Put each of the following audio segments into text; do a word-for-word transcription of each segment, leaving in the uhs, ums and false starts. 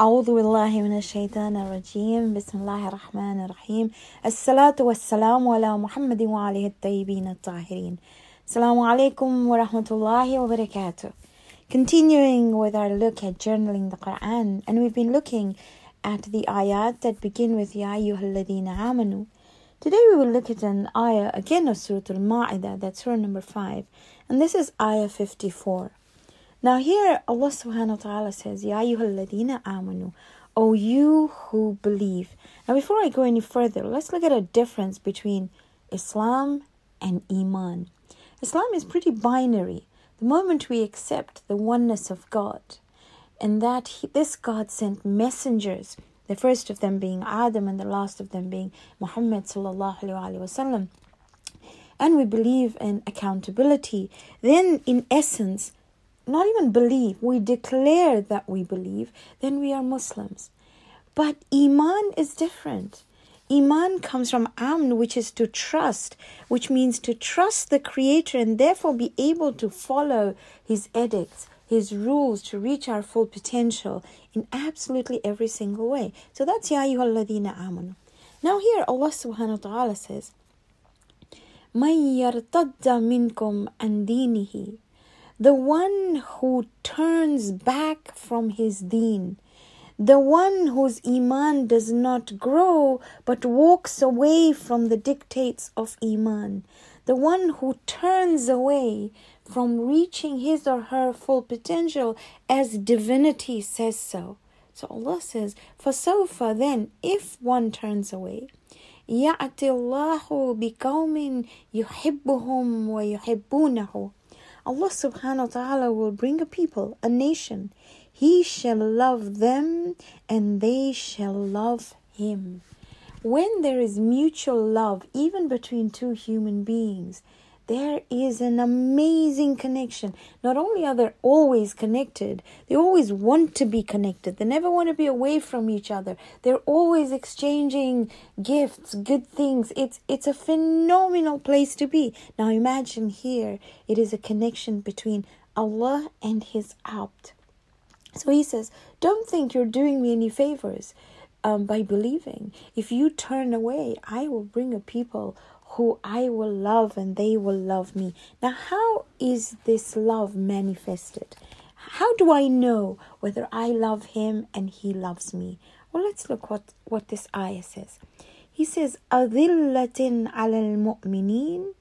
أعوذ بالله من الشيطان الرجيم بسم الله الرحمن الرحيم الصلاة والسلام على محمد وعليه الطيبين الطاهرين. Assalamu alaikum wa rahmatullahi wa barakatuh. Continuing with our look at journaling the Quran, and we've been looking at the ayat that begin with Ya ayyuhal ladhina amanu. Today we will look at an ayah again of Surah Al-Ma'idah, that's surah number five, and this is ayah fifty-four. Now here Allah subhanahu wa ta'ala says, Ya ayyuhal ladhina amanu, O you who believe. Now before I go any further, let's look at a difference between Islam and Iman. Islam is pretty binary. The moment we accept the oneness of God, and that he, this God sent messengers, the first of them being Adam and the last of them being Muhammad sallallahu alaihi wasallam, and we believe in accountability, then in essence, not even believe, we declare that we believe, then we are Muslims. But Iman is different. Iman comes from Amn, which is to trust, which means to trust the Creator and therefore be able to follow His edicts, His rules to reach our full potential in absolutely every single way. So that's Ya ayyuhal ladhina amanu. Now here Allah subhanahu wa ta'ala says, مَن يَرْتَدَّ مِنْكُمْ عَنْ دِينِهِ, the one who turns back from his deen, the one whose Iman does not grow but walks away from the dictates of Iman, the one who turns away from reaching his or her full potential as divinity says so. So Allah says, فَسَوْفَ then, if one turns away, يَأْتِ اللَّهُ بِقَوْمٍ يُحِبُّهُمْ وَيُحِبُّونَهُ, Allah subhanahu wa ta'ala will bring a people, a nation. He shall love them and they shall love Him. When there is mutual love, even between two human beings, there is an amazing connection. Not only are they always connected, they always want to be connected. They never want to be away from each other. They're always exchanging gifts, good things. It's it's a phenomenal place to be. Now imagine here, it is a connection between Allah and His abd. So He says, don't think you're doing me any favors um, by believing. If you turn away, I will bring a people who I will love and they will love me. Now, how is this love manifested? How do I know whether I love Him and He loves me? Well, let's look what, what this ayah says. He says, أَذِلَّةٍ عَلَى الْمُؤْمِنِينَ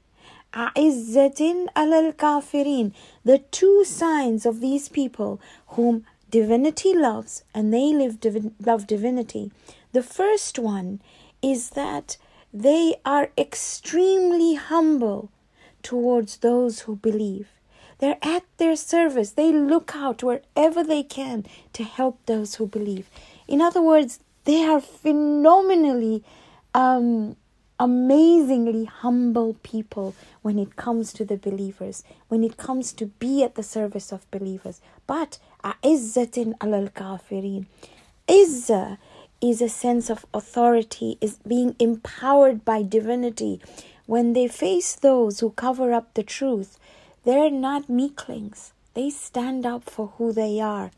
أَعِزَّةٍ عَلَى الْكَافِرِينَ. The two signs of these people whom divinity loves and they live divi- love divinity. The first one is that they are extremely humble towards those who believe. They're at their service. They look out wherever they can to help those who believe. In other words, they are phenomenally, um, amazingly humble people when it comes to the believers, when it comes to be at the service of believers. But أَعِزَّةٍ عَلَى الْكَافِرِينَ. Izzah is a sense of authority, is being empowered by divinity. When they face those who cover up the truth, they're not meeklings. They stand up for who they are.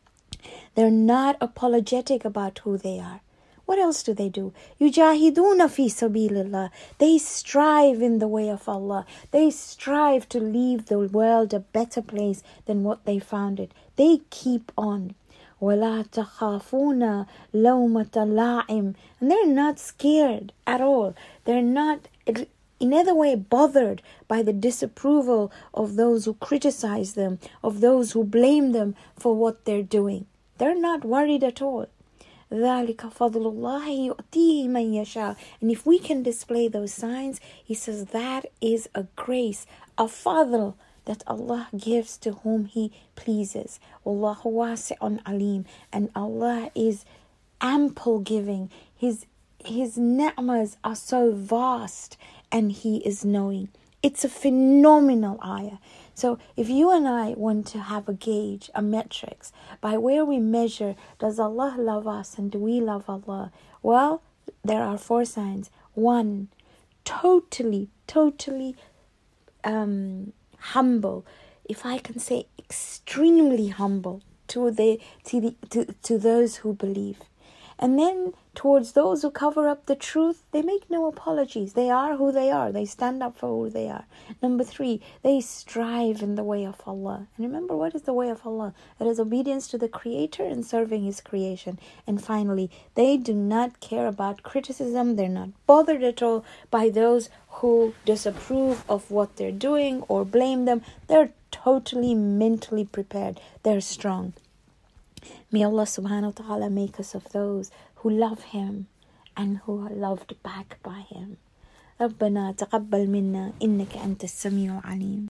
They're not apologetic about who they are. What else do they do? يُجَاهِدُونَ فِي سَبِيلِ اللَّهِ. They strive in the way of Allah. They strive to leave the world a better place than what they found it. They keep on. وَلَا تَخَافُونَ لَوْمَةَ لَائِمٍ. And they're not scared at all. They're not in either way bothered by the disapproval of those who criticize them, of those who blame them for what they're doing. They're not worried at all. ذَلِكَ فَضْلُ اللَّهِ يُؤْتِيهِ مَنْ يَشَاءُ. And if we can display those signs, He says that is a grace, a fadl, that Allah gives to whom He pleases. Wallahu wasi'un alim. And Allah is ample giving. His His ni'mas are so vast and He is knowing. It's a phenomenal ayah. So if you and I want to have a gauge, a metrics, by where we measure, does Allah love us and do we love Allah? Well, there are four signs. One, totally, totally um, humble. If I can say extremely humble. to the to the to, to those who believe. And then towards those who cover up the truth, they make no apologies. They are who they are. They stand up for who they are. Number three, they strive in the way of Allah. And remember, what is the way of Allah? It is obedience to the Creator and serving His creation. And finally, they do not care about criticism. They're not bothered at all by those who disapprove of what they're doing or blame them. They're totally mentally prepared. They're strong. May Allah subhanahu wa ta'ala make us of those who love Him and who are loved back by Him. ربنا تقبل منا إنك أنت السميع العليم.